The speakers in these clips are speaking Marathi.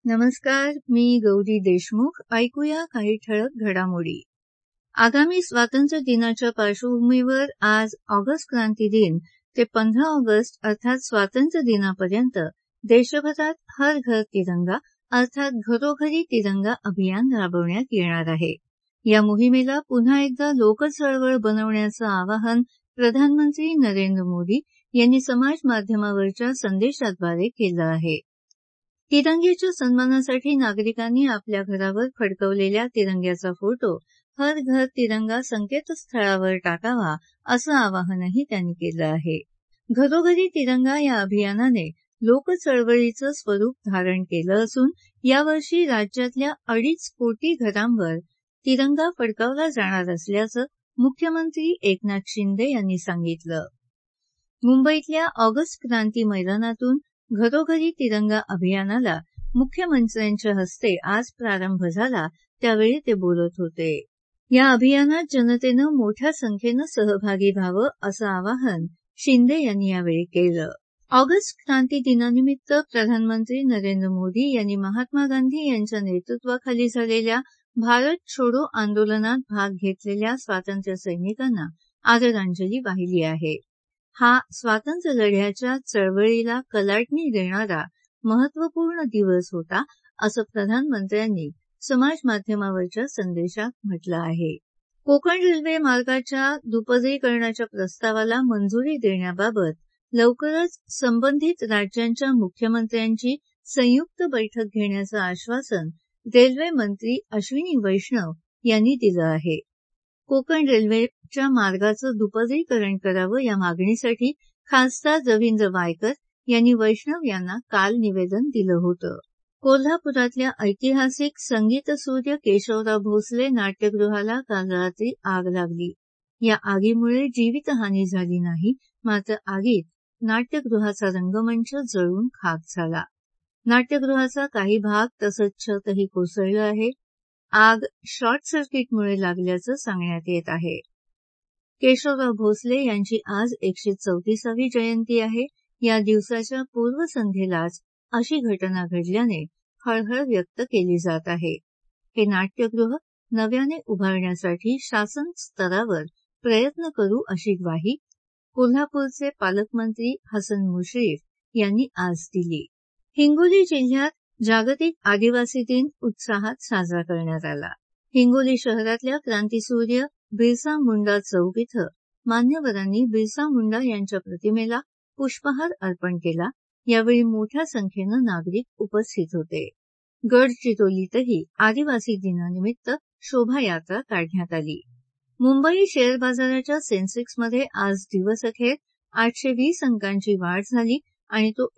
नमस्कार, मी गौरी देशमुख. ऐकूया काही ठळक घडामोडी. आगामी स्वातंत्र्य दिनाच्या पार्श्वभूमीवर आज ऑगस्ट क्रांती दिन ते 15 ऑगस्ट अर्थात स्वातंत्र्य दिनापर्यंत देशभरात हर घर तिरंगा अर्थात घरोघरी तिरंगा अभियान राबवण्यात येणार आहे. या मोहिमेला पुन्हा एकदा लोकचळवळ बनवण्याचं आवाहन प्रधानमंत्री नरेंद्र मोदी यांनी समाज माध्यमावरच्या संदेशाद्वारे केलं आहे. तिरंग्याच्या सन्मानासाठी नागरिकांनी आपल्या घरावर फडकवलेल्या तिरंग्याचा फोटो हर घर तिरंगा संकेतस्थळावर टाकावा असं आवाहनही त्यांनी केलं आहे. घरोघरी तिरंगा या अभियानाने लोकचळवळीचं स्वरूप धारण केलं असून यावर्षी राज्यातल्या 2.5 कोटी घरांवर तिरंगा फडकावला जाणार असल्याचं मुख्यमंत्री एकनाथ शिंदे यांनी सांगितलं. मुंबईतल्या ऑगस्ट क्रांती मैदानातून घरोघरी तिरंगा अभियानाला मुख्यमंत्र्यांच्या हस्ते आज प्रारंभ झाला त्यावेळी ते बोलत होते. या अभियानात जनतेनं मोठ्या संख्येनं सहभागी व्हावं असं आवाहन शिंदे यांनी यावेळी केलं. ऑगस्ट क्रांती दिनानिमित्त प्रधानमंत्री नरेंद्र मोदी यांनी महात्मा गांधी यांच्या नेतृत्वाखाली झालेल्या भारत छोडो आंदोलनात भाग घेतलेल्या स्वातंत्र्य सैनिकांना आदरांजली वाहिली आहे. हा स्वातंत्र्य लढ्याच्या चळवळीला कलाटणी देणारा महत्वपूर्ण दिवस होता असं प्रधानमंत्र्यांनी समाज माध्यमावरच्या संदेशात म्हटलं आहे. कोकण रेल्वे मार्गाच्या दुपदरीकरणाच्या प्रस्तावाला मंजुरी देण्याबाबत लवकरच संबंधित राज्यांच्या मुख्यमंत्र्यांची संयुक्त बैठक घेण्याचं आश्वासन रेल्वे मंत्री अश्विनी वैष्णव यांनी दिलं आहे. कोकण रेल्वेच्या मार्गाचं दुपदरीकरण करावं या मागणीसाठी खासदार रवींद्र वायकर यांनी वैष्णव यांना काल निवेदन दिलं होतं. कोल्हापुरातल्या ऐतिहासिक संगीतसूर्य केशवराव भोसले नाट्यगृहाला काल रात्री आग लागली. या आगीमुळे जीवितहानी झाली नाही, मात्र आगीत नाट्यगृहाचा रंगमंच जळून खाक झाला. नाट्यगृहाचा काही भाग तसंच छतही कोसळलं आहे. आग शॉर्ट सर्किटमुळे लागल्याचं सांगण्यात येत आहे. केशवराव भोसले यांची आज 134वी जयंती आहे. या दिवसाच्या पूर्वसंध्येलाच अशी घटना घडल्याने हळहळ व्यक्त केली जात आहे. हे नाट्यगृह नव्याने उभारण्यासाठी शासन स्तरावर प्रयत्न करू अशी ग्वाही कोल्हापूरचे पालकमंत्री हसन मुश्रीफ यांनी आज दिली. हिंगोली जिल्ह्यात जागतिक आदिवासी दिन उत्साहात साजरा करण्यात आला. हिंगोली शहरातल्या क्रांतीसूर्य बिरसा मुंडा चौक इथं मान्यवरांनी बिरसा मुंडा यांच्या प्रतिमेला पुष्पहार अर्पण केला. यावेळी मोठ्या संख्येनं नागरिक उपस्थित होते. गडचिरोलीतही आदिवासी दिनानिमित्त शोभायात्रा काढण्यात आली. मुंबई शेअर बाजाराच्या सेन्सेक्समध्ये आज दिवसअखेर 820 अंकांची वाढ झाली आणि तो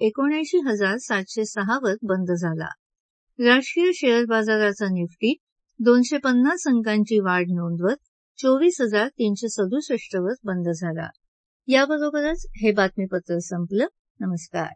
79,706 वर बंद झाला. राष्ट्रीय शेअर बाजाराचा निफ्टी 250 अंकांची वाढ नोंदवत 24,367 वर बंद झाला. याबरोबरच हे बातमीपत्र संपलं. नमस्कार.